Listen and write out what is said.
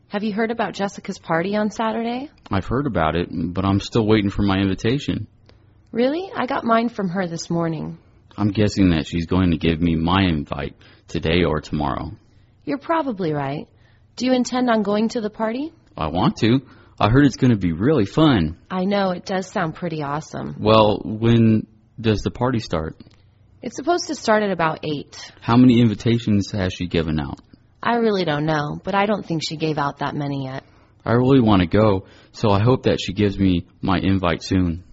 Have you heard about Jessica's party on Saturday? I've heard about it, but I'm still waiting for my invitation. Really? I got mine from her this morning. I'm guessing that she's going to give me my invite today or tomorrow. You're probably right. Do you intend on going to the party? I want to. I heard it's going to be really fun. I know, it does sound pretty awesome. Well, when does the party start? It's supposed to start at about 8. How many invitations has she given out? I really don't know, but I don't think she gave out that many yet. I really want to go, so I hope that she gives me my invite soon.